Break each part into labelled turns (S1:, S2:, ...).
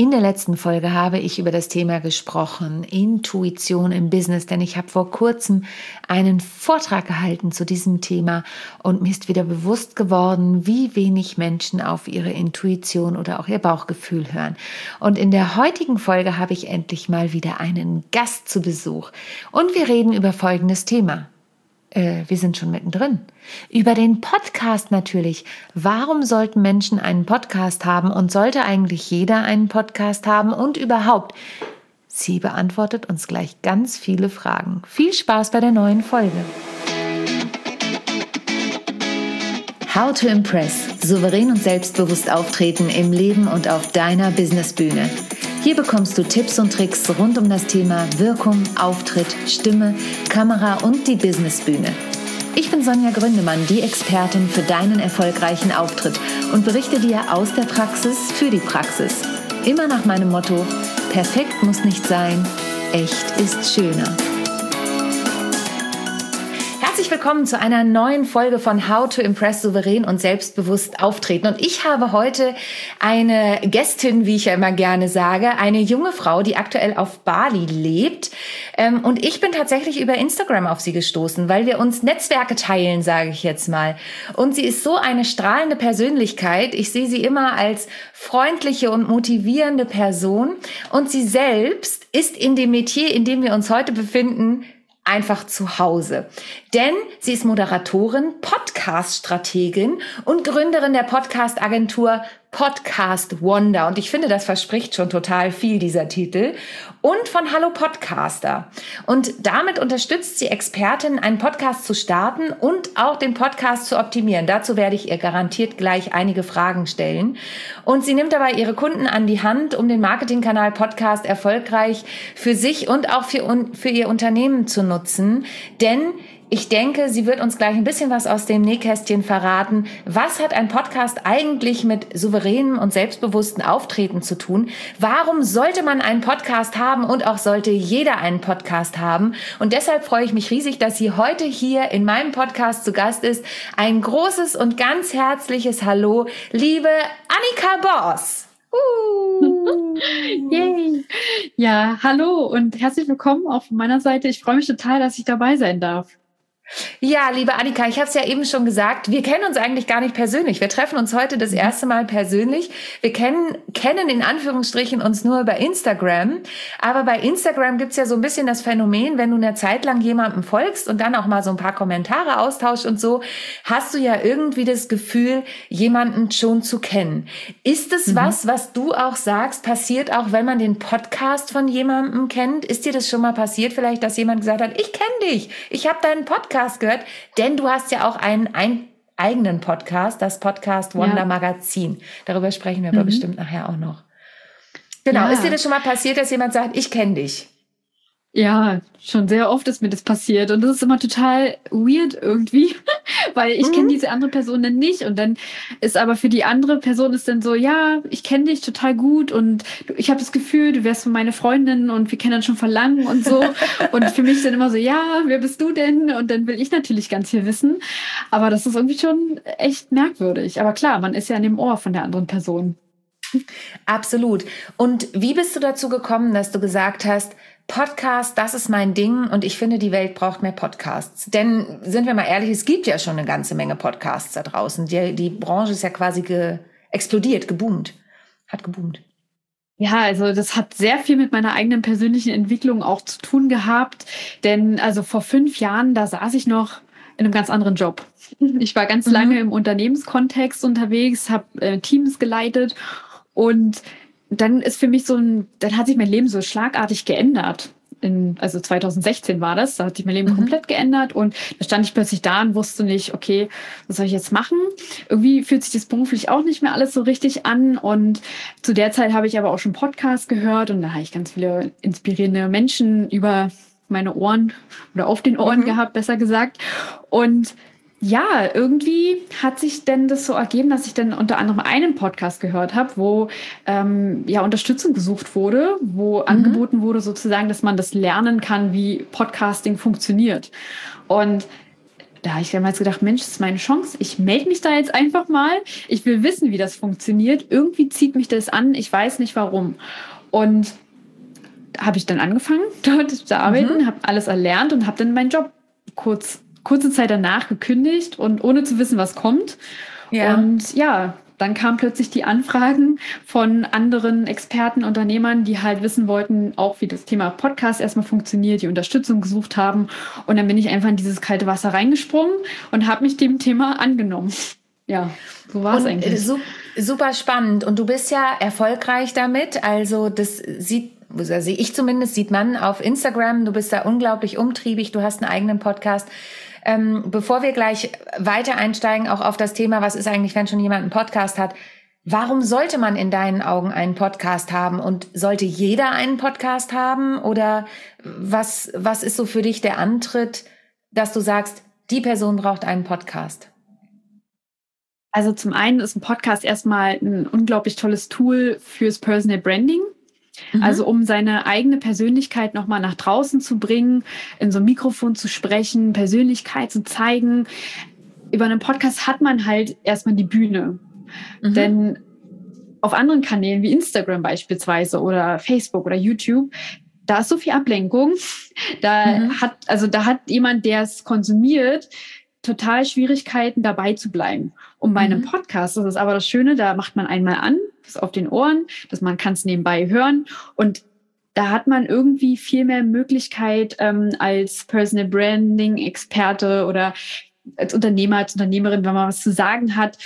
S1: In der letzten Folge habe ich über das Thema gesprochen, Intuition im Business, denn ich habe vor kurzem einen Vortrag gehalten zu diesem Thema und mir ist wieder bewusst geworden, wie wenig Menschen auf ihre Intuition oder auch ihr Bauchgefühl hören. Und in der heutigen Folge habe ich endlich mal wieder einen Gast zu Besuch und wir reden über folgendes Thema. Wir sind schon mittendrin. Über den Podcast natürlich. Warum sollten Menschen einen Podcast haben und sollte eigentlich jeder einen Podcast haben und überhaupt? Sie beantwortet uns gleich ganz viele Fragen. Viel Spaß bei der neuen Folge. How to Impress. Souverän und selbstbewusst auftreten im Leben und auf deiner Businessbühne. Hier bekommst du Tipps und Tricks rund um das Thema Wirkung, Auftritt, Stimme, Kamera und die Businessbühne. Ich bin Sonja Gründemann, die Expertin für deinen erfolgreichen Auftritt und berichte dir aus der Praxis für die Praxis. Immer nach meinem Motto: Perfekt muss nicht sein, echt ist schöner. Herzlich willkommen zu einer neuen Folge von How to Impress souverän und selbstbewusst auftreten. Und ich habe heute eine Gästin, wie ich ja immer gerne sage, eine junge Frau, die aktuell auf Bali lebt. Und ich bin tatsächlich über Instagram auf sie gestoßen, weil wir uns Netzwerke teilen, sage ich jetzt mal. Und sie ist so eine strahlende Persönlichkeit. Ich sehe sie immer als freundliche und motivierende Person. Und sie selbst ist in dem Metier, in dem wir uns heute befinden, einfach zu Hause. Denn sie ist Moderatorin, Podcast-Strategin und Gründerin der Podcast-Agentur Podcast Wonder. Und ich finde, das verspricht schon total viel, dieser Titel. Und von Hallo Podcaster. Und damit unterstützt sie Expertinnen, einen Podcast zu starten und auch den Podcast zu optimieren. Dazu werde ich ihr garantiert gleich einige Fragen stellen. Und sie nimmt dabei ihre Kunden an die Hand, um den Marketingkanal Podcast erfolgreich für sich und auch für ihr Unternehmen zu nutzen. Denn ich denke, sie wird uns gleich ein bisschen was aus dem Nähkästchen verraten. Was hat ein Podcast eigentlich mit souveränem und selbstbewusstem Auftreten zu tun? Warum sollte man einen Podcast haben und auch sollte jeder einen Podcast haben? Und deshalb freue ich mich riesig, dass sie heute hier in meinem Podcast zu Gast ist. Ein großes und ganz herzliches Hallo, liebe Annika Boss.
S2: Yay. Ja, hallo und herzlich willkommen auch von meiner Seite. Ich freue mich total, dass ich dabei sein darf.
S1: Ja, liebe Annika, ich habe es ja eben schon gesagt, wir kennen uns eigentlich gar nicht persönlich. Wir treffen uns heute das erste Mal persönlich. Wir kennen in Anführungsstrichen uns nur über Instagram. Aber bei Instagram gibt's ja so ein bisschen das Phänomen, wenn du eine Zeit lang jemandem folgst und dann auch mal so ein paar Kommentare austauschst und so, hast du ja irgendwie das Gefühl, jemanden schon zu kennen. Ist es was du auch sagst, passiert auch, wenn man den Podcast von jemandem kennt? Ist dir das schon mal passiert vielleicht, dass jemand gesagt hat, ich kenne dich, ich habe deinen Podcast gehört, denn du hast ja auch einen eigenen Podcast, das Podcast Wonder Magazin. Darüber sprechen wir aber bestimmt nachher auch noch. Genau, ja. Ist dir das schon mal passiert, dass jemand sagt, ich kenne dich?
S2: Ja, schon sehr oft ist mir das passiert und das ist immer total weird irgendwie, weil ich kenne diese andere Person dann nicht und dann ist aber für die andere Person ist dann so, ja, ich kenne dich total gut und ich habe das Gefühl, du wärst meine Freundin und wir kennen uns schon von langem und so und für mich ist dann immer so, ja, wer bist du denn? Und dann will ich natürlich ganz viel wissen, aber das ist irgendwie schon echt merkwürdig, aber klar, man ist ja an dem Ohr von der anderen Person.
S1: Absolut. Und wie bist du dazu gekommen, dass du gesagt hast, Podcast, das ist mein Ding und ich finde, die Welt braucht mehr Podcasts. Denn, sind wir mal ehrlich, es gibt ja schon eine ganze Menge Podcasts da draußen. Die Branche ist ja quasi explodiert, hat geboomt.
S2: Ja, also das hat sehr viel mit meiner eigenen persönlichen Entwicklung auch zu tun gehabt. Denn also vor 5 Jahren, da saß ich noch in einem ganz anderen Job. Ich war ganz lange im Unternehmenskontext unterwegs, habe Teams geleitet und dann ist für mich dann hat sich mein Leben so schlagartig geändert. Also 2016 war das, da hat sich mein Leben komplett geändert und da stand ich plötzlich da und wusste nicht, okay, was soll ich jetzt machen? Irgendwie fühlt sich das beruflich auch nicht mehr alles so richtig an und zu der Zeit habe ich aber auch schon Podcasts gehört und da habe ich ganz viele inspirierende Menschen über meine Ohren oder auf den Ohren gehabt, besser gesagt. Und ja, irgendwie hat sich denn das so ergeben, dass ich dann unter anderem einen Podcast gehört habe, wo Unterstützung gesucht wurde, wo angeboten wurde sozusagen, dass man das lernen kann, wie Podcasting funktioniert. Und da habe ich damals gedacht, Mensch, das ist meine Chance. Ich melde mich da jetzt einfach mal. Ich will wissen, wie das funktioniert. Irgendwie zieht mich das an. Ich weiß nicht warum. Und da habe ich dann angefangen, dort zu arbeiten, habe alles erlernt und habe dann meinen Job kurze Zeit danach gekündigt und ohne zu wissen, was kommt.
S1: Ja.
S2: Und ja, dann kamen plötzlich die Anfragen von anderen Experten, Unternehmern, die halt wissen wollten, auch wie das Thema Podcast erstmal funktioniert, die Unterstützung gesucht haben. Und dann bin ich einfach in dieses kalte Wasser reingesprungen und habe mich dem Thema angenommen. Ja, so war es eigentlich.
S1: Super spannend. Und du bist ja erfolgreich damit. Also das sehe ich zumindest, sieht man auf Instagram. Du bist da unglaublich umtriebig. Du hast einen eigenen Podcast. Bevor wir gleich weiter einsteigen, auch auf das Thema, was ist eigentlich, wenn schon jemand einen Podcast hat, warum sollte man in deinen Augen einen Podcast haben? Und sollte jeder einen Podcast haben? Oder was ist so für dich der Antritt, dass du sagst, die Person braucht einen Podcast?
S2: Also zum einen ist ein Podcast erstmal ein unglaublich tolles Tool fürs Personal Branding. Also um seine eigene Persönlichkeit nochmal nach draußen zu bringen, in so ein Mikrofon zu sprechen, Persönlichkeit zu zeigen. Über einen Podcast hat man halt erstmal die Bühne. Denn auf anderen Kanälen wie Instagram beispielsweise oder Facebook oder YouTube, da ist so viel Ablenkung. Da hat jemand, der es konsumiert, total Schwierigkeiten, dabei zu bleiben. Und bei einem Podcast, das ist aber das Schöne, da macht man einmal an, ist auf den Ohren, dass man kann es nebenbei hören. Und da hat man irgendwie viel mehr Möglichkeit, als Personal Branding Experte oder als Unternehmer, als Unternehmerin, wenn man was zu sagen hat,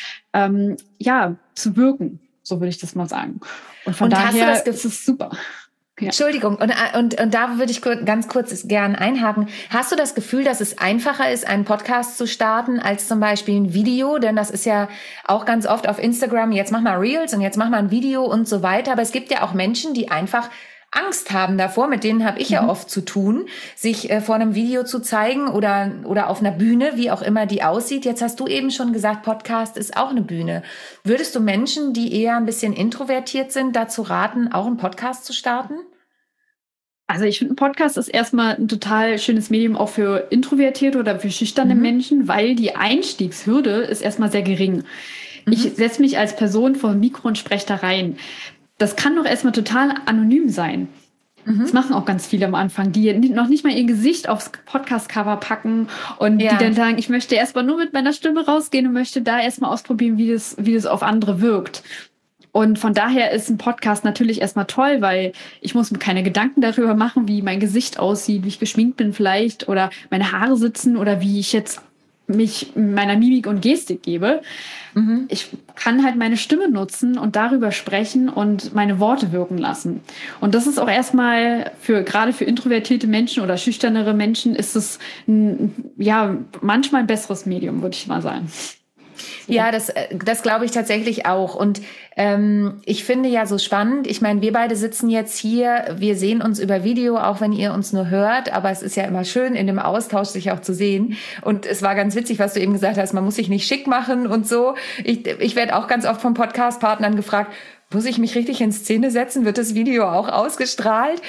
S2: zu wirken. So würde ich das mal sagen. Und von daher ist es super. Ja.
S1: Entschuldigung, und da würde ich ganz kurz gern einhaken. Hast du das Gefühl, dass es einfacher ist, einen Podcast zu starten, als zum Beispiel ein Video? Denn das ist ja auch ganz oft auf Instagram, jetzt mach mal Reels und jetzt mach mal ein Video und so weiter. Aber es gibt ja auch Menschen, die einfach Angst haben davor, mit denen habe ich ja oft zu tun, sich vor einem Video zu zeigen oder auf einer Bühne, wie auch immer die aussieht. Jetzt hast du eben schon gesagt, Podcast ist auch eine Bühne. Würdest du Menschen, die eher ein bisschen introvertiert sind, dazu raten, auch einen Podcast zu starten?
S2: Also ich finde, ein Podcast ist erstmal ein total schönes Medium auch für introvertierte oder für schüchterne Menschen, weil die Einstiegshürde ist erstmal sehr gering. Ich setze mich als Person vor dem Mikro und spreche da rein. Das kann doch erstmal total anonym sein. Das machen auch ganz viele am Anfang, die noch nicht mal ihr Gesicht aufs Podcast-Cover packen und die dann sagen, ich möchte erstmal nur mit meiner Stimme rausgehen und möchte da erstmal ausprobieren, wie das auf andere wirkt. Und von daher ist ein Podcast natürlich erstmal toll, weil ich muss mir keine Gedanken darüber machen, wie mein Gesicht aussieht, wie ich geschminkt bin vielleicht oder meine Haare sitzen oder wie ich jetzt mich meiner Mimik und Gestik gebe. Ich kann halt meine Stimme nutzen und darüber sprechen und meine Worte wirken lassen. Und das ist auch erstmal gerade für introvertierte Menschen oder schüchternere Menschen ist es manchmal ein besseres Medium, würde ich mal sagen.
S1: Ja, das glaube ich tatsächlich auch. Und ich finde ja so spannend, ich meine, wir beide sitzen jetzt hier, wir sehen uns über Video, auch wenn ihr uns nur hört, aber es ist ja immer schön, in dem Austausch sich auch zu sehen. Und es war ganz witzig, was du eben gesagt hast, man muss sich nicht schick machen und so. Ich werde auch ganz oft von Podcast-Partnern gefragt, muss ich mich richtig in Szene setzen? Wird das Video auch ausgestrahlt?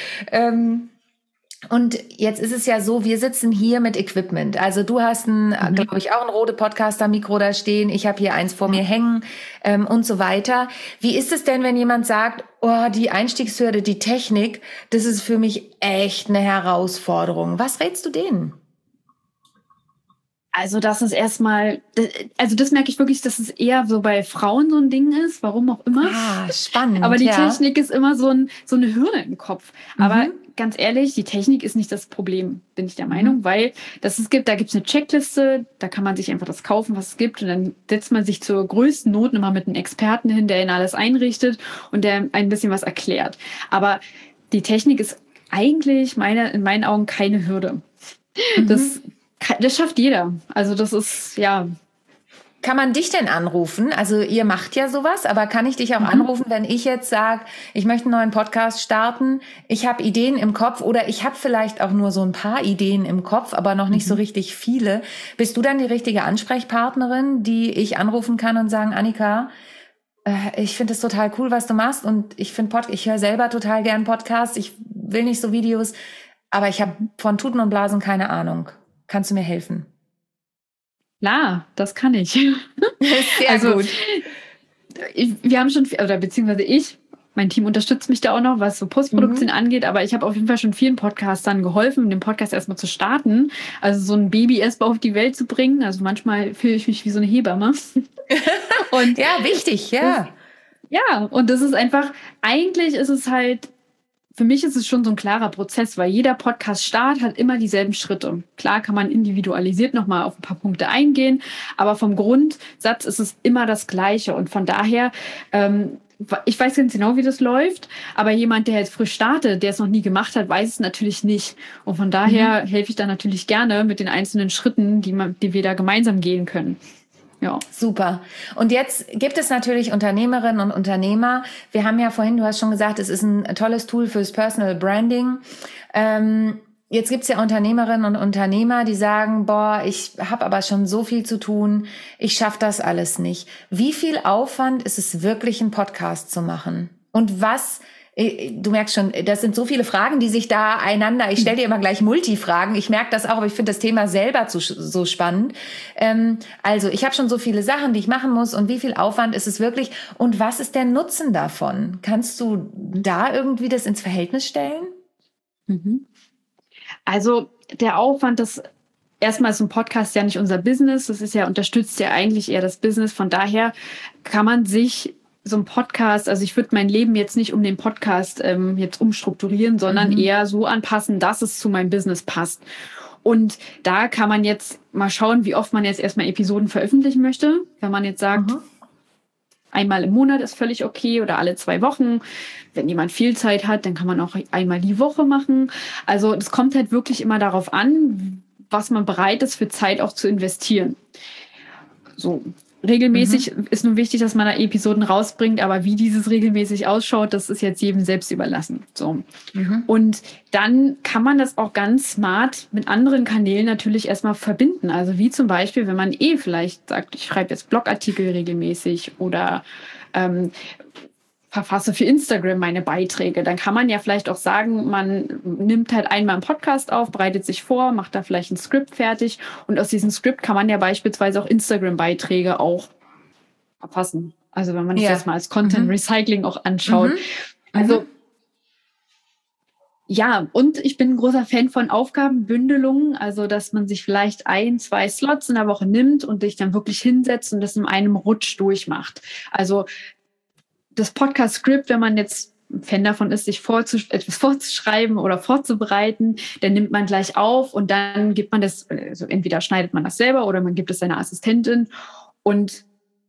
S1: Und jetzt ist es ja so, wir sitzen hier mit Equipment. Also du hast glaube ich, auch ein Rode Podcaster-Mikro da stehen. Ich habe hier eins vor mir hängen und so weiter. Wie ist es denn, wenn jemand sagt, oh, die Einstiegshürde, die Technik, das ist für mich echt eine Herausforderung. Was rätst du denen?
S2: Also das ist erstmal, das merke ich wirklich, dass es eher so bei Frauen so ein Ding ist, warum auch immer.
S1: Ah, spannend.
S2: Aber die Technik ist immer so eine Hürde im Kopf. Aber ganz ehrlich, die Technik ist nicht das Problem, bin ich der Meinung, weil da gibt es eine Checkliste, da kann man sich einfach das kaufen, was es gibt und dann setzt man sich zur größten Not immer mit einem Experten hin, der ihn alles einrichtet und der ein bisschen was erklärt. Aber die Technik ist eigentlich in meinen Augen keine Hürde. Das schafft jeder. Also das ist, ja.
S1: Kann man dich denn anrufen? Also ihr macht ja sowas, aber kann ich dich auch anrufen, wenn ich jetzt sage, ich möchte einen neuen Podcast starten, ich habe Ideen im Kopf oder ich habe vielleicht auch nur so ein paar Ideen im Kopf, aber noch nicht so richtig viele. Bist du dann die richtige Ansprechpartnerin, die ich anrufen kann und sagen, Annika, ich finde es total cool, was du machst und ich höre selber total gern Podcasts, ich will nicht so Videos, aber ich habe von Tuten und Blasen keine Ahnung. Kannst du mir helfen?
S2: Klar, das kann ich.
S1: Sehr
S2: Also
S1: gut.
S2: wir haben schon, oder beziehungsweise mein Team unterstützt mich da auch noch, was so Postproduktion
S1: Mhm.
S2: angeht, aber ich habe auf jeden Fall schon vielen Podcastern geholfen, den Podcast erstmal zu starten, also so ein Baby erstmal auf die Welt zu bringen. Also manchmal fühle ich mich wie so eine Hebamme. Und
S1: Ja, wichtig,
S2: das,
S1: ja.
S2: ja, und das ist einfach, eigentlich ist es halt, für mich ist es schon so ein klarer Prozess, weil jeder Podcast-Start hat immer dieselben Schritte. Klar kann man individualisiert nochmal auf ein paar Punkte eingehen, aber vom Grundsatz ist es immer das Gleiche. Und von daher, ich weiß ganz genau, wie das läuft, aber jemand, der jetzt frisch startet, der es noch nie gemacht hat, weiß es natürlich nicht. Und von daher
S1: Mhm.
S2: helfe ich da natürlich gerne mit den einzelnen Schritten, die wir da gemeinsam gehen können. Ja.
S1: Super. Und jetzt gibt es natürlich Unternehmerinnen und Unternehmer. Wir haben ja vorhin, du hast schon gesagt, es ist ein tolles Tool fürs Personal Branding. Jetzt gibt es ja Unternehmerinnen und Unternehmer, die sagen, boah, ich habe aber schon so viel zu tun, ich schaffe das alles nicht. Wie viel Aufwand ist es wirklich, einen Podcast zu machen? Und was, du merkst schon, das sind so viele Fragen, die sich da einander, ich stelle dir immer gleich Multifragen, ich merke das auch, aber ich finde das Thema selber so spannend. Also ich habe schon so viele Sachen, die ich machen muss, und wie viel Aufwand ist es wirklich und was ist der Nutzen davon? Kannst du da irgendwie das ins Verhältnis stellen?
S2: Mhm. Also der Aufwand, erstmal ist ein Podcast ja nicht unser Business, das ist ja, unterstützt ja eigentlich eher das Business. Von daher kann man sich so ein Podcast, also ich würde mein Leben jetzt nicht um den Podcast jetzt umstrukturieren, sondern
S1: Mhm.
S2: eher so anpassen, dass es zu meinem Business passt. Und da kann man jetzt mal schauen, wie oft man jetzt erstmal Episoden veröffentlichen möchte. Wenn man jetzt sagt,
S1: Mhm.
S2: einmal im Monat ist völlig okay oder alle 2 Wochen. Wenn jemand viel Zeit hat, dann kann man auch einmal die Woche machen. Also es kommt halt wirklich immer darauf an, was man bereit ist, für Zeit auch zu investieren. So regelmäßig
S1: Mhm.
S2: ist nun wichtig, dass man da Episoden rausbringt, aber wie dieses regelmäßig ausschaut, das ist jetzt jedem selbst überlassen. So.
S1: Mhm.
S2: Und dann kann man das auch ganz smart mit anderen Kanälen natürlich erstmal verbinden. Also wie zum Beispiel, wenn man vielleicht sagt, ich schreibe jetzt Blogartikel regelmäßig oder ähm, verfasse für Instagram meine Beiträge, dann kann man ja vielleicht auch sagen, man nimmt halt einmal einen Podcast auf, bereitet sich vor, macht da vielleicht ein Skript fertig und aus diesem Skript kann man ja beispielsweise auch Instagram-Beiträge auch verfassen. Also wenn man es jetzt
S1: Ja.
S2: mal als Content
S1: Mhm.
S2: Recycling auch anschaut.
S1: Mhm.
S2: Also
S1: Mhm.
S2: ja, und ich bin ein großer Fan von Aufgabenbündelungen, also dass man sich vielleicht 1, 2 Slots in der Woche nimmt und sich dann wirklich hinsetzt und das in einem Rutsch durchmacht. Also das Podcast-Script, wenn man jetzt ein Fan davon ist, sich etwas vorzuschreiben oder vorzubereiten, dann nimmt man gleich auf und dann gibt man das, also entweder schneidet man das selber oder man gibt es seiner Assistentin. Und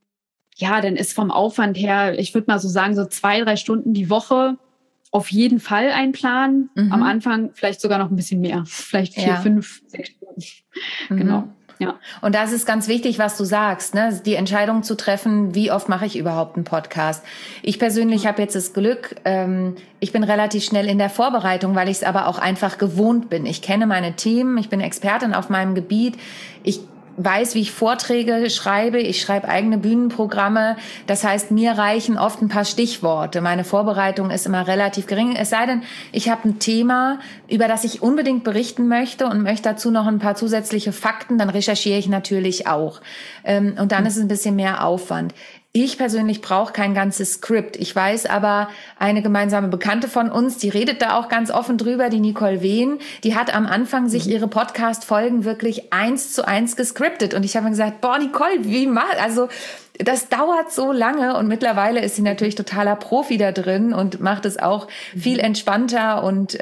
S2: ja, dann ist vom Aufwand her, ich würde mal so sagen, so 2, 3 Stunden die Woche auf jeden Fall einplanen. Am
S1: Mhm.
S2: Anfang vielleicht sogar noch ein bisschen mehr, vielleicht 4,
S1: Ja.
S2: 5, 6 Stunden. Genau,
S1: Mhm.
S2: ja.
S1: Und das ist ganz wichtig, was du sagst, ne? Die Entscheidung zu treffen, wie oft mache ich überhaupt einen Podcast. Ich persönlich habe jetzt das Glück, ich bin relativ schnell in der Vorbereitung, weil ich es aber auch einfach gewohnt bin. Ich kenne meine Themen, ich bin Expertin auf meinem Gebiet. Ich weiß, wie ich Vorträge schreibe. Ich schreibe eigene Bühnenprogramme. Das heißt, mir reichen oft ein paar Stichworte. Meine Vorbereitung ist immer relativ gering. Es sei denn, ich habe ein Thema, über das ich unbedingt berichten möchte und möchte dazu noch ein paar zusätzliche Fakten. Dann recherchiere ich natürlich auch. Und dann ist es ein bisschen mehr Aufwand. Ich persönlich brauche kein ganzes Skript. Ich weiß aber, eine gemeinsame Bekannte von uns, die redet da auch ganz offen drüber, die Nicole Wehn, die hat am Anfang sich ihre Podcast-Folgen wirklich 1:1 gescriptet. Und ich habe mir gesagt, boah, Nicole, also das dauert so lange, und mittlerweile ist sie natürlich totaler Profi da drin und macht es auch viel entspannter und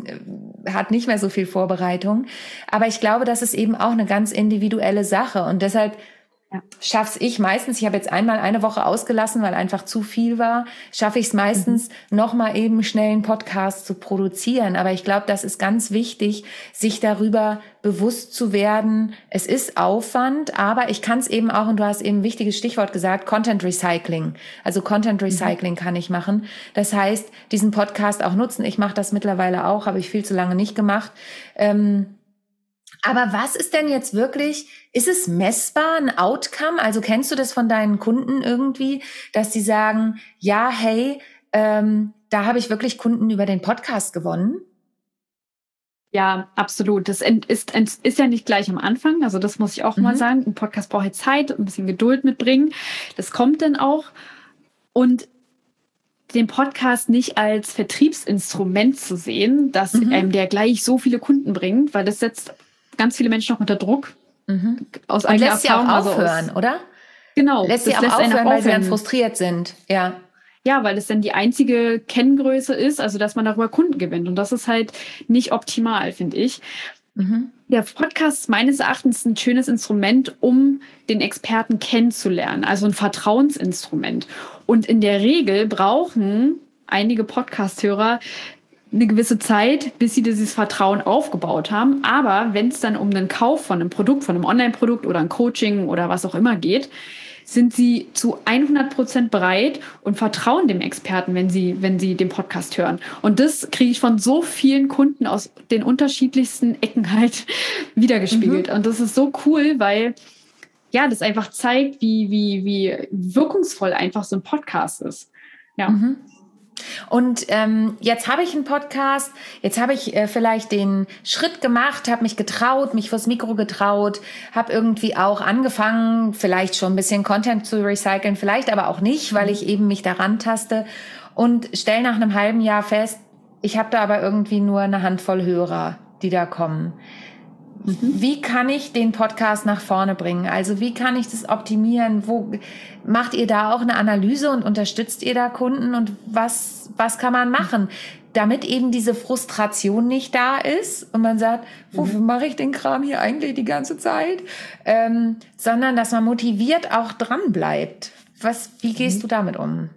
S1: hat nicht mehr so viel Vorbereitung. Aber ich glaube, das ist eben auch eine ganz individuelle Sache, und deshalb schaff's ich meistens, ich habe jetzt einmal eine Woche ausgelassen, weil einfach zu viel war, schaffe ich es meistens, noch mal eben schnell einen Podcast zu produzieren. Aber ich glaube, das ist ganz wichtig, sich darüber bewusst zu werden. Es ist Aufwand, aber ich kann es eben auch, und du hast eben ein wichtiges Stichwort gesagt, Content Recycling. Also Content Recycling kann ich machen. Das heißt, diesen Podcast auch nutzen. Ich mache das mittlerweile auch, habe ich viel zu lange nicht gemacht. Aber was ist denn jetzt wirklich, ist es messbar, ein Outcome? Also kennst du das von deinen Kunden irgendwie, dass die sagen, ja, hey, da habe ich wirklich Kunden über den Podcast gewonnen?
S2: Ja, absolut. Das ist ja nicht gleich am Anfang. Also das muss ich auch mal sagen. Ein Podcast braucht halt Zeit und ein bisschen Geduld mitbringen. Das kommt dann auch. Und den Podcast nicht als Vertriebsinstrument zu sehen, dass einem der gleich so viele Kunden bringt, weil das setzt ganz viele Menschen noch unter Druck.
S1: Aus und lässt sie auch aufhören, oder?
S2: Genau.
S1: Lässt sie auch aufhören, weil sie dann frustriert sind. Ja.
S2: Ja, weil es dann die einzige Kenngröße ist, also dass man darüber Kunden gewinnt. Und das ist halt nicht optimal, finde ich. Der Podcast ist meines Erachtens ein schönes Instrument, um den Experten kennenzulernen, also ein Vertrauensinstrument. Und in der Regel brauchen einige Podcast-Hörer eine gewisse Zeit, bis sie dieses Vertrauen aufgebaut haben. Aber wenn es dann um den Kauf von einem Produkt, von einem Online-Produkt oder ein Coaching oder was auch immer geht, sind sie zu 100% bereit und vertrauen dem Experten, wenn sie den Podcast hören. Und das kriege ich von so vielen Kunden aus den unterschiedlichsten Ecken halt wiedergespiegelt. Und das ist so cool, weil ja, das einfach zeigt, wie wirkungsvoll einfach so ein Podcast ist. Ja.
S1: Und jetzt habe ich einen Podcast, jetzt habe ich vielleicht den Schritt gemacht, habe mich getraut, mich vors Mikro getraut, habe irgendwie auch angefangen, vielleicht schon ein bisschen Content zu recyceln, vielleicht aber auch nicht, weil ich eben mich daran taste und stelle nach einem halben Jahr fest, ich habe da aber irgendwie nur eine Handvoll Hörer, die da kommen. Wie kann ich den Podcast nach vorne bringen? Also wie kann ich das optimieren? Wo macht ihr da auch eine Analyse und unterstützt ihr da Kunden? Und was kann man machen, damit eben diese Frustration nicht da ist und man sagt, wofür mache ich den Kram hier eigentlich die ganze Zeit? Sondern dass man motiviert auch dran bleibt. Wie gehst du damit um?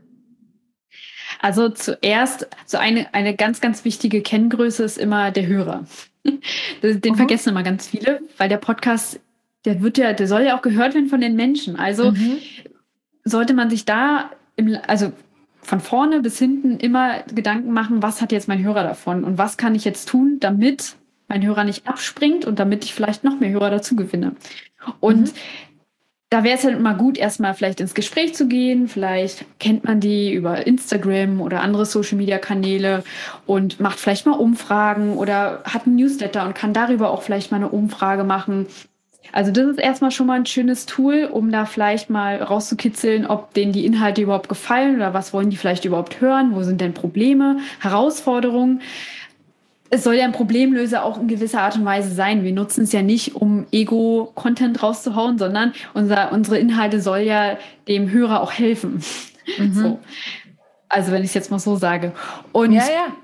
S2: Also zuerst, so eine ganz, ganz wichtige Kenngröße ist immer der Hörer. Den vergessen immer ganz viele, weil der Podcast, der soll ja auch gehört werden von den Menschen. Also sollte man sich da, also von vorne bis hinten immer Gedanken machen, was hat jetzt mein Hörer davon und was kann ich jetzt tun, damit mein Hörer nicht abspringt und damit ich vielleicht noch mehr Hörer dazu gewinne. Und da wäre es halt immer gut, erstmal vielleicht ins Gespräch zu gehen. Vielleicht kennt man die über Instagram oder andere Social-Media-Kanäle und macht vielleicht mal Umfragen oder hat einen Newsletter und kann darüber auch vielleicht mal eine Umfrage machen. Also das ist erstmal schon mal ein schönes Tool, um da vielleicht mal rauszukitzeln, ob denen die Inhalte überhaupt gefallen oder was wollen die vielleicht überhaupt hören, wo sind denn Probleme, Herausforderungen. Es soll ja ein Problemlöser auch in gewisser Art und Weise sein. Wir nutzen es ja nicht, um Ego-Content rauszuhauen, sondern unsere Inhalte soll ja dem Hörer auch helfen. So. Also wenn ich es jetzt mal so sage. Und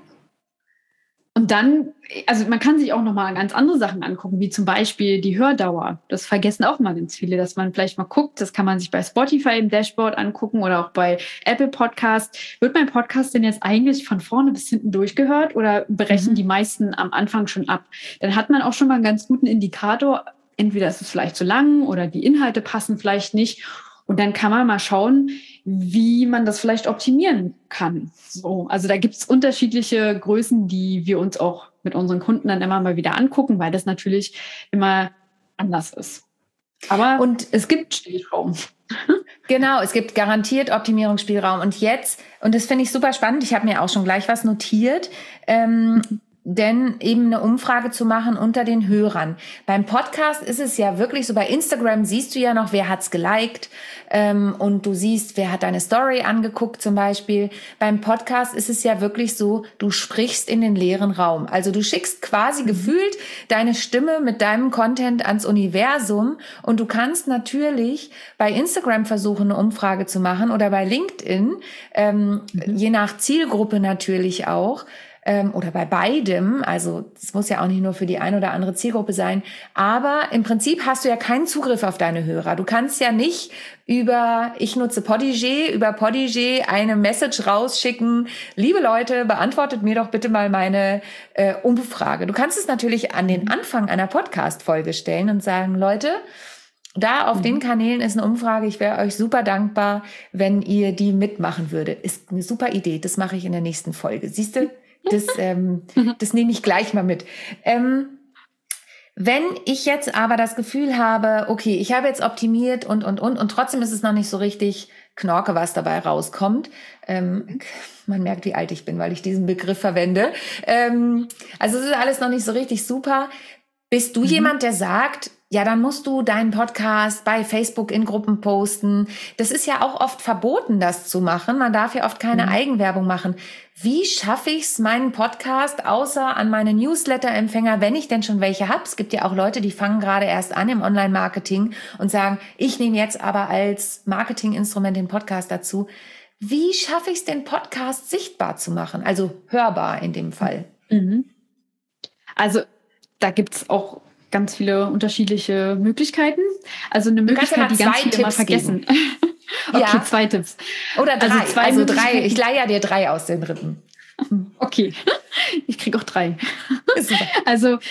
S2: Und dann, also man kann sich auch nochmal ganz andere Sachen angucken, wie zum Beispiel die Hördauer. Das vergessen auch mal ganz viele, dass man vielleicht mal guckt, das kann man sich bei Spotify im Dashboard angucken oder auch bei Apple Podcast. Wird mein Podcast denn jetzt eigentlich von vorne bis hinten durchgehört oder berechnen die meisten am Anfang schon ab? Dann hat man auch schon mal einen ganz guten Indikator. Entweder ist es vielleicht zu lang oder die Inhalte passen vielleicht nicht. Und dann kann man mal schauen, wie man das vielleicht optimieren kann. So, also da gibt es unterschiedliche Größen, die wir uns auch mit unseren Kunden dann immer mal wieder angucken, weil das natürlich immer anders ist. Aber es gibt Spielraum.
S1: Genau, es gibt garantiert Optimierungsspielraum. Und jetzt, und das finde ich super spannend, ich habe mir auch schon gleich was notiert, denn eben eine Umfrage zu machen unter den Hörern. Beim Podcast ist es ja wirklich so, bei Instagram siehst du ja noch, wer hat's geliked, und du siehst, wer hat deine Story angeguckt zum Beispiel. Beim Podcast ist es ja wirklich so, du sprichst in den leeren Raum. Also du schickst quasi gefühlt deine Stimme mit deinem Content ans Universum und du kannst natürlich bei Instagram versuchen, eine Umfrage zu machen oder bei LinkedIn, je nach Zielgruppe natürlich auch, oder bei beidem, also es muss ja auch nicht nur für die eine oder andere Zielgruppe sein, aber im Prinzip hast du ja keinen Zugriff auf deine Hörer. Du kannst ja nicht ich nutze über Podigee eine Message rausschicken, liebe Leute, beantwortet mir doch bitte mal meine Umfrage. Du kannst es natürlich an den Anfang einer Podcast-Folge stellen und sagen, Leute, da auf den Kanälen ist eine Umfrage. Ich wäre euch super dankbar, wenn ihr die mitmachen würdet. Ist eine super Idee. Das mache ich in der nächsten Folge. Siehst du? Das nehme ich gleich mal mit. Wenn ich jetzt aber das Gefühl habe, okay, ich habe jetzt optimiert und trotzdem ist es noch nicht so richtig Knorke, was dabei rauskommt. Man merkt, wie alt ich bin, weil ich diesen Begriff verwende. Also es ist alles noch nicht so richtig super. Bist du jemand, der sagt, ja, dann musst du deinen Podcast bei Facebook in Gruppen posten. Das ist ja auch oft verboten, das zu machen. Man darf ja oft keine Eigenwerbung machen. Wie schaffe ich es, meinen Podcast außer an meine Newsletter-Empfänger, wenn ich denn schon welche habe? Es gibt ja auch Leute, die fangen gerade erst an im Online-Marketing und sagen, ich nehme jetzt aber als Marketinginstrument den Podcast dazu. Wie schaffe ich es, den Podcast sichtbar zu machen? Also hörbar in dem Fall.
S2: Also da gibt es auch ganz viele unterschiedliche Möglichkeiten. Also eine Möglichkeit, die ganz viele immer vergessen. Okay,
S1: ja.
S2: 2 Tipps.
S1: Oder 3. Also 3. Ich leihe dir 3 aus den Rippen.
S2: Okay, ich kriege auch 3. Also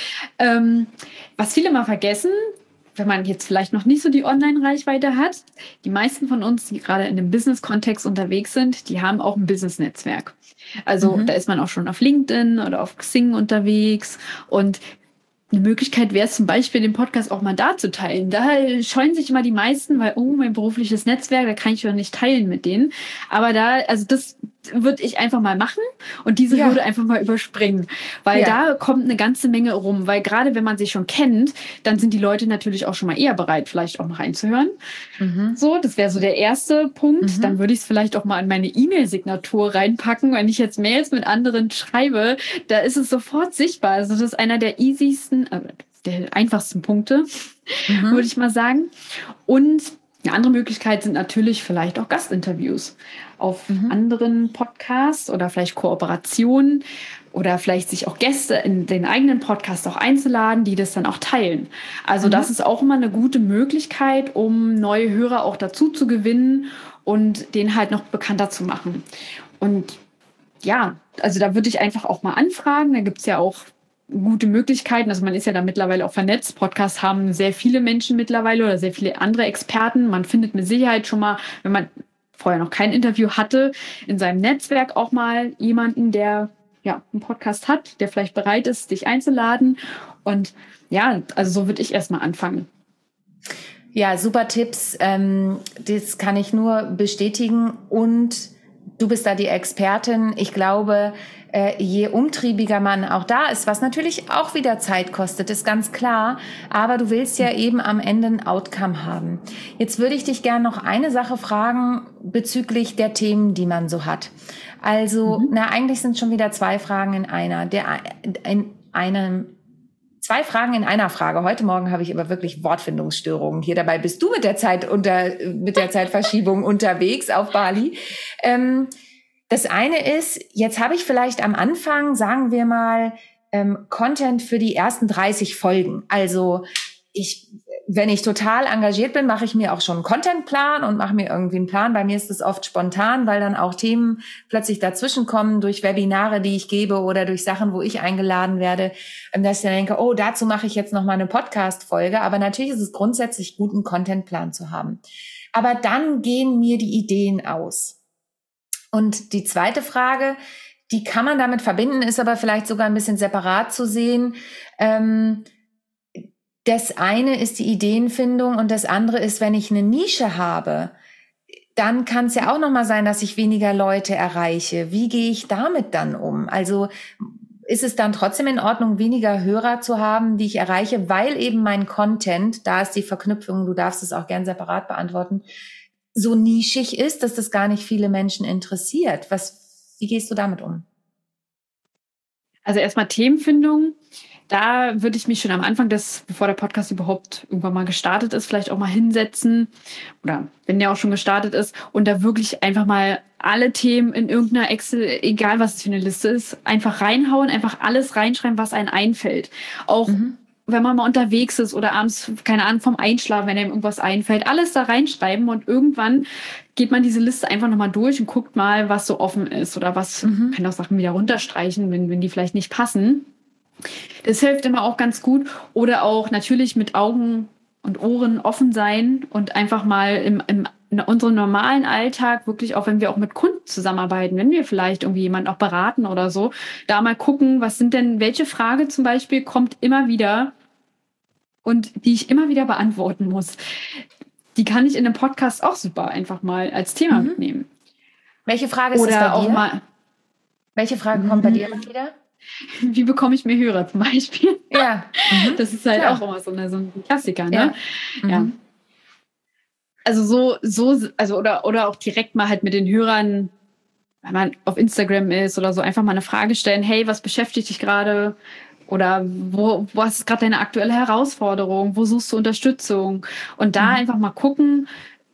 S2: was viele mal vergessen, wenn man jetzt vielleicht noch nicht so die Online-Reichweite hat, die meisten von uns, die gerade in dem Business-Kontext unterwegs sind, die haben auch ein Business-Netzwerk. Also da ist man auch schon auf LinkedIn oder auf Xing unterwegs und eine Möglichkeit wäre es zum Beispiel, den Podcast auch mal da zu teilen. Da scheuen sich immer die meisten, weil, mein berufliches Netzwerk, da kann ich doch nicht teilen mit denen. Aber das würde ich einfach mal machen und diese Hürde einfach mal überspringen. Weil da kommt eine ganze Menge rum. Weil gerade wenn man sich schon kennt, dann sind die Leute natürlich auch schon mal eher bereit, vielleicht auch noch reinzuhören. So, das wäre so der erste Punkt. Dann würde ich es vielleicht auch mal in meine E-Mail-Signatur reinpacken. Wenn ich jetzt Mails mit anderen schreibe, da ist es sofort sichtbar. Also das ist einer der der einfachsten Punkte, würde ich mal sagen. Und eine andere Möglichkeit sind natürlich vielleicht auch Gastinterviews auf anderen Podcasts oder vielleicht Kooperationen oder vielleicht sich auch Gäste in den eigenen Podcast auch einzuladen, die das dann auch teilen. Also das ist auch immer eine gute Möglichkeit, um neue Hörer auch dazu zu gewinnen und den halt noch bekannter zu machen. Und ja, also da würde ich einfach auch mal anfragen. Da gibt es ja auch gute Möglichkeiten. Also man ist ja da mittlerweile auch vernetzt. Podcasts haben sehr viele Menschen mittlerweile oder sehr viele andere Experten. Man findet mit Sicherheit schon mal, wenn man vorher noch kein Interview hatte, in seinem Netzwerk auch mal jemanden, der einen Podcast hat, der vielleicht bereit ist, dich einzuladen. Und ja, also so würde ich erstmal anfangen.
S1: Ja, super Tipps. Das kann ich nur bestätigen. Und du bist da die Expertin. Ich glaube, je umtriebiger man auch da ist, was natürlich auch wieder Zeit kostet, ist ganz klar. Aber du willst ja eben am Ende ein Outcome haben. Jetzt würde ich dich gerne noch eine Sache fragen bezüglich der Themen, die man so hat. Also, eigentlich sind schon wieder 2 Fragen in einer. 2 Fragen in einer Frage. Heute Morgen habe ich aber wirklich Wortfindungsstörungen hier. Dabei bist du mit der Zeitverschiebung unterwegs auf Bali. Das eine ist, jetzt habe ich vielleicht am Anfang, sagen wir mal, Content für die ersten 30 Folgen. Also wenn ich total engagiert bin, mache ich mir auch schon einen Contentplan und mache mir irgendwie einen Plan. Bei mir ist es oft spontan, weil dann auch Themen plötzlich dazwischen kommen durch Webinare, die ich gebe oder durch Sachen, wo ich eingeladen werde, dass ich dann denke, dazu mache ich jetzt noch mal eine Podcast-Folge. Aber natürlich ist es grundsätzlich gut, einen Contentplan zu haben. Aber dann gehen mir die Ideen aus. Und die zweite Frage, die kann man damit verbinden, ist aber vielleicht sogar ein bisschen separat zu sehen. Das eine ist die Ideenfindung und das andere ist, wenn ich eine Nische habe, dann kann es ja auch nochmal sein, dass ich weniger Leute erreiche. Wie gehe ich damit dann um? Also ist es dann trotzdem in Ordnung, weniger Hörer zu haben, die ich erreiche, weil eben mein Content, da ist die Verknüpfung, du darfst es auch gern separat beantworten, so nischig ist, dass das gar nicht viele Menschen interessiert. Wie gehst du damit um?
S2: Also erstmal Themenfindung. Da würde ich mich schon am Anfang bevor der Podcast überhaupt irgendwann mal gestartet ist, vielleicht auch mal hinsetzen oder wenn der auch schon gestartet ist und da wirklich einfach mal alle Themen in irgendeiner Excel, egal was es für eine Liste ist, einfach reinhauen, einfach alles reinschreiben, was einem einfällt. Auch wenn man mal unterwegs ist oder abends, keine Ahnung, vom Einschlafen, wenn einem irgendwas einfällt, alles da reinschreiben und irgendwann geht man diese Liste einfach nochmal durch und guckt mal, was so offen ist oder was, kann auch Sachen wieder runterstreichen, wenn die vielleicht nicht passen. Das hilft immer auch ganz gut. Oder auch natürlich mit Augen und Ohren offen sein und einfach mal in unserem normalen Alltag, wirklich auch wenn wir auch mit Kunden zusammenarbeiten, wenn wir vielleicht irgendwie jemanden auch beraten oder so, da mal gucken, welche Frage zum Beispiel kommt immer wieder und die ich immer wieder beantworten muss. die kann ich in einem Podcast auch super einfach mal als Thema mitnehmen.
S1: Welche Frage ist
S2: Oder
S1: das bei
S2: auch
S1: dir?
S2: mal,
S1: Welche Frage kommt bei dir immer wieder?
S2: wie bekomme ich mehr Hörer zum Beispiel?
S1: Ja.
S2: Das ist halt
S1: Klar.
S2: auch immer so ein Klassiker,
S1: Ja.
S2: ne? Ja. Also oder auch direkt mal halt mit den Hörern, wenn man auf Instagram ist oder so, einfach mal eine Frage stellen, hey, was beschäftigt dich gerade? Oder was ist gerade deine aktuelle Herausforderung? Wo suchst du Unterstützung? Und da einfach mal gucken,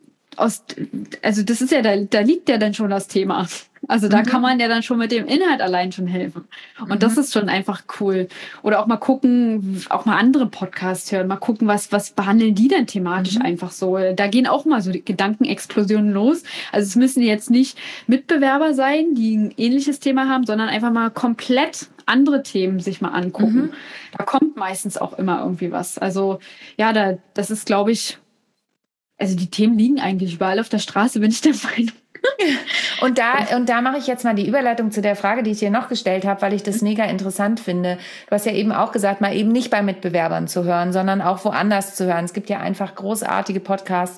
S2: also das ist ja, da liegt ja dann schon das Thema. Also da kann man ja dann schon mit dem Inhalt allein schon helfen. Und das ist schon einfach cool. Oder auch mal gucken, auch mal andere Podcasts hören, mal gucken, was behandeln die denn thematisch einfach so. Da gehen auch mal so die Gedankenexplosionen los. Also es müssen jetzt nicht Mitbewerber sein, die ein ähnliches Thema haben, sondern einfach mal komplett andere Themen sich mal angucken. Da kommt meistens auch immer irgendwie was. Also ja, das ist, glaube ich, also die Themen liegen eigentlich überall auf der Straße, bin ich der Meinung.
S1: Und da mache ich jetzt mal die Überleitung zu der Frage, die ich dir noch gestellt habe, weil ich das mega interessant finde. Du hast ja eben auch gesagt, mal eben nicht bei Mitbewerbern zu hören, sondern auch woanders zu hören. Es gibt ja einfach großartige Podcasts.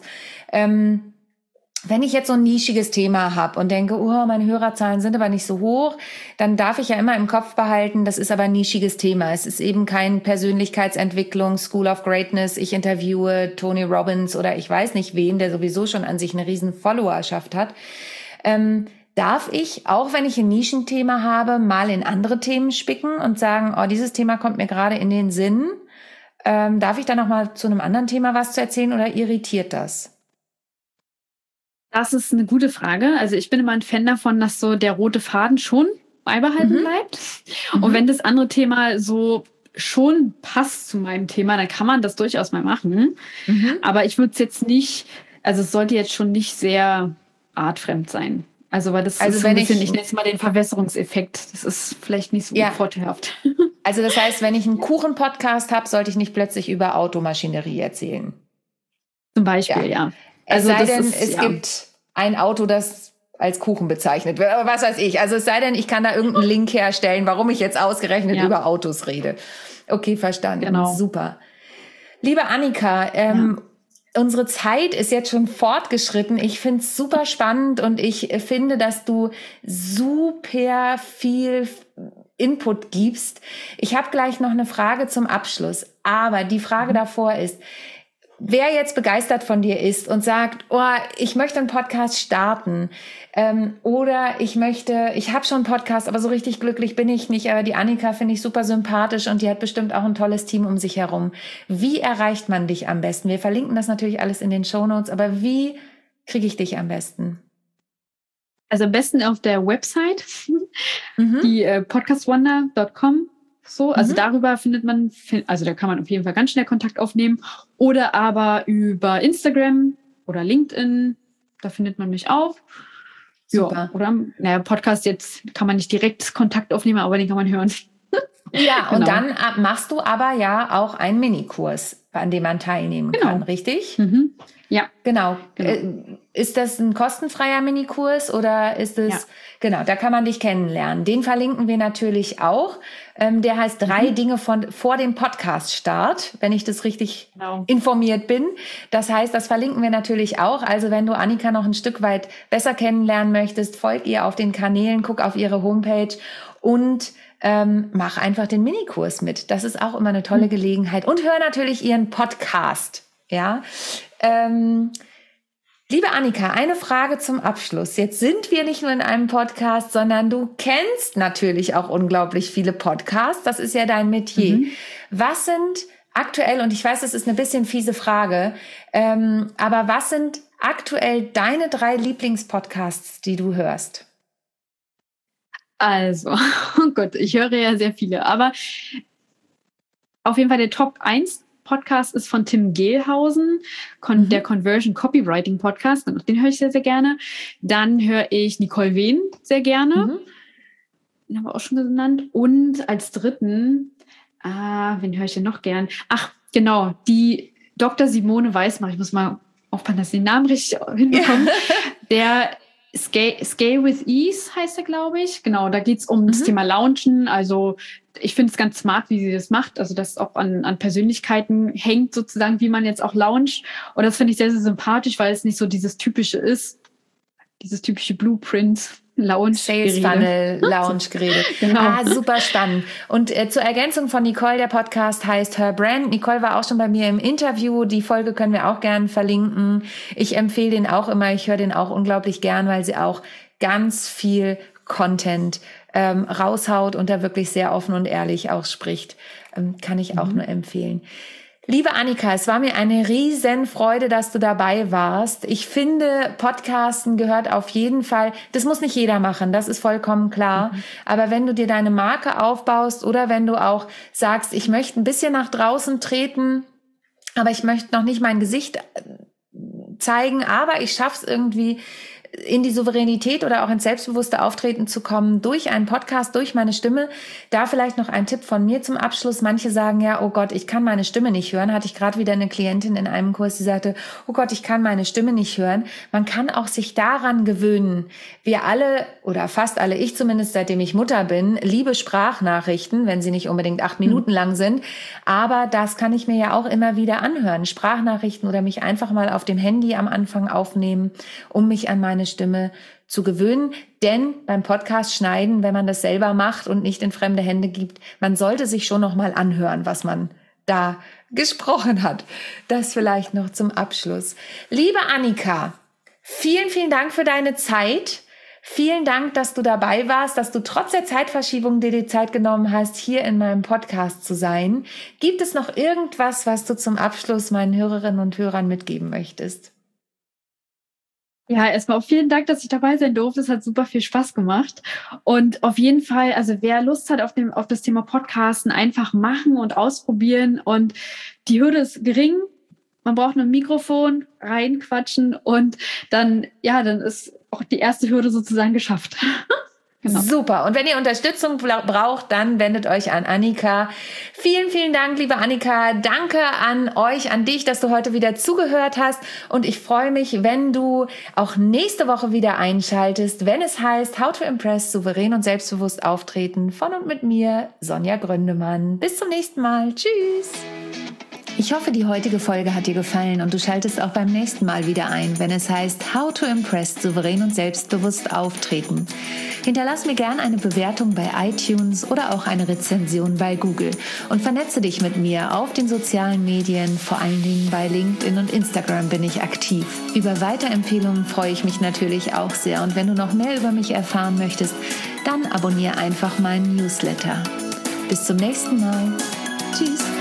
S1: Wenn ich jetzt so ein nischiges Thema habe und denke, meine Hörerzahlen sind aber nicht so hoch, dann darf ich ja immer im Kopf behalten, das ist aber ein nischiges Thema. Es ist eben kein Persönlichkeitsentwicklung, School of Greatness. Ich interviewe Tony Robbins oder ich weiß nicht wen, der sowieso schon an sich eine riesen Followerschaft hat. Darf ich, auch wenn ich ein Nischenthema habe, mal in andere Themen spicken und sagen, dieses Thema kommt mir gerade in den Sinn. Darf ich dann noch mal zu einem anderen Thema was zu erzählen oder irritiert das?
S2: Das ist eine gute Frage. Also ich bin immer ein Fan davon, dass so der rote Faden schon beibehalten bleibt. Und wenn das andere Thema so schon passt zu meinem Thema, dann kann man das durchaus mal machen. Aber ich würde es jetzt nicht, also es sollte jetzt schon nicht sehr artfremd sein. Also weil das ist so ein bisschen, ich nenne es mal den Verwässerungseffekt. Das ist vielleicht nicht so vorteilhaft.
S1: Also das heißt, wenn ich einen Kuchen-Podcast habe, sollte ich nicht plötzlich über Automaschinerie erzählen.
S2: Zum Beispiel, ja.
S1: Also es sei denn, es gibt ein Auto, das als Kuchen bezeichnet wird. Aber was weiß ich. Also es sei denn, ich kann da irgendeinen Link herstellen, warum ich jetzt ausgerechnet über Autos rede. Okay, verstanden.
S2: Genau.
S1: Super. Liebe Annika, unsere Zeit ist jetzt schon fortgeschritten. Ich finde es super spannend und ich finde, dass du super viel Input gibst. Ich habe gleich noch eine Frage zum Abschluss. Aber die Frage davor ist, wer jetzt begeistert von dir ist und sagt, ich möchte einen Podcast starten oder ich habe schon einen Podcast, aber so richtig glücklich bin ich nicht, aber die Annika finde ich super sympathisch und die hat bestimmt auch ein tolles Team um sich herum. Wie erreicht man dich am besten? Wir verlinken das natürlich alles in den Shownotes, aber wie kriege ich dich am besten?
S2: Also am besten auf der Website, die podcastwonder.com. So, also darüber da kann man auf jeden Fall ganz schnell Kontakt aufnehmen. Oder aber über Instagram oder LinkedIn, da findet man mich auch.
S1: Super.
S2: Ja, oder Podcast jetzt kann man nicht direkt Kontakt aufnehmen, aber den kann man hören.
S1: Ja, und dann machst du aber ja auch einen Minikurs, an dem man teilnehmen kann, richtig?
S2: Ja.
S1: Genau. Ist das ein kostenfreier Minikurs oder ist es... Ja. Genau, da kann man dich kennenlernen. Den verlinken wir natürlich auch. Der heißt 3 Dinge vor dem Podcast-Start, wenn ich das richtig informiert bin. Das heißt, das verlinken wir natürlich auch. Also wenn du Annika noch ein Stück weit besser kennenlernen möchtest, folg ihr auf den Kanälen, guck auf ihre Homepage und mach einfach den Minikurs mit. Das ist auch immer eine tolle Gelegenheit. Und hör natürlich ihren Podcast. Ja. Liebe Annika, eine Frage zum Abschluss. Jetzt sind wir nicht nur in einem Podcast, sondern du kennst natürlich auch unglaublich viele Podcasts. Das ist ja dein Metier. Was sind aktuell, und ich weiß, das ist eine bisschen fiese Frage, aber was sind aktuell deine 3 Lieblingspodcasts, die du hörst?
S2: Also, oh Gott, ich höre ja sehr viele, aber auf jeden Fall der Top 1 Podcast ist von Tim Gehlhausen, der Conversion Copywriting Podcast. Den höre ich sehr, sehr gerne. Dann höre ich Nicole Wehn sehr gerne. Den haben wir auch schon genannt. Und als dritten, wen höre ich denn noch gern? Ach, genau, die Dr. Simone Weismach. Ich muss mal aufpassen, dass ich den Namen richtig hinbekomme. Der Scale with Ease heißt er, glaube ich. Genau, da geht es um das Thema Launchen. Also ich finde es ganz smart, wie sie das macht. Also dass es auch an Persönlichkeiten hängt sozusagen, wie man jetzt auch launcht. Und das finde ich sehr, sehr sympathisch, weil es nicht so dieses typische ist, dieses typische Blueprint.
S1: Sales Funnel, Lounge-Gerede.
S2: Genau.
S1: Super spannend. Und zur Ergänzung von Nicole, der Podcast heißt Her Brand. Nicole war auch schon bei mir im Interview. Die Folge können wir auch gern verlinken. Ich empfehle den auch immer. Ich höre den auch unglaublich gern, weil sie auch ganz viel Content raushaut und da wirklich sehr offen und ehrlich auch spricht. Kann ich auch nur empfehlen. Liebe Annika, es war mir eine riesen Freude, dass du dabei warst. Ich finde, Podcasten gehört auf jeden Fall, das muss nicht jeder machen, das ist vollkommen klar. Aber wenn du dir deine Marke aufbaust oder wenn du auch sagst, ich möchte ein bisschen nach draußen treten, aber ich möchte noch nicht mein Gesicht zeigen, aber ich schaff's irgendwie, in die Souveränität oder auch ins selbstbewusste Auftreten zu kommen durch einen Podcast, durch meine Stimme. Da vielleicht noch ein Tipp von mir zum Abschluss. Manche sagen ja, oh Gott, ich kann meine Stimme nicht hören. Hatte ich gerade wieder eine Klientin in einem Kurs, die sagte, oh Gott, ich kann meine Stimme nicht hören. Man kann auch sich daran gewöhnen. Wir alle oder fast alle, ich zumindest, seitdem ich Mutter bin, liebe Sprachnachrichten, wenn sie nicht unbedingt 8 Minuten lang sind. Aber das kann ich mir ja auch immer wieder anhören. Sprachnachrichten oder mich einfach mal auf dem Handy am Anfang aufnehmen, um mich an meine Stimme zu gewöhnen. Denn beim Podcast schneiden, wenn man das selber macht und nicht in fremde Hände gibt, man sollte sich schon noch mal anhören, was man da gesprochen hat. Das vielleicht noch zum Abschluss. Liebe Annika, vielen, vielen Dank für deine Zeit. Vielen Dank, dass du dabei warst, dass du trotz der Zeitverschiebung dir die Zeit genommen hast, hier in meinem Podcast zu sein. Gibt es noch irgendwas, was du zum Abschluss meinen Hörerinnen und Hörern mitgeben möchtest?
S2: Ja, erstmal auch vielen Dank, dass ich dabei sein durfte. Es hat super viel Spaß gemacht. Und auf jeden Fall, also wer Lust hat auf das Thema Podcasten, einfach machen und ausprobieren. Und die Hürde ist gering. Man braucht nur ein Mikrofon, reinquatschen und dann ist auch die erste Hürde sozusagen geschafft.
S1: Genau. Super. Und wenn ihr Unterstützung braucht, dann wendet euch an Annika. Vielen, vielen Dank, liebe Annika. Danke an euch, an dich, dass du heute wieder zugehört hast. Und ich freue mich, wenn du auch nächste Woche wieder einschaltest, wenn es heißt How to Impress, souverän und selbstbewusst auftreten von und mit mir, Sonja Gründemann. Bis zum nächsten Mal. Tschüss. Ich hoffe, die heutige Folge hat dir gefallen und du schaltest auch beim nächsten Mal wieder ein, wenn es heißt How to Impress, souverän und selbstbewusst auftreten. Hinterlass mir gern eine Bewertung bei iTunes oder auch eine Rezension bei Google und vernetze dich mit mir auf den sozialen Medien, vor allen Dingen bei LinkedIn und Instagram bin ich aktiv. Über Weiterempfehlungen freue ich mich natürlich auch sehr und wenn du noch mehr über mich erfahren möchtest, dann abonniere einfach meinen Newsletter. Bis zum nächsten Mal. Tschüss.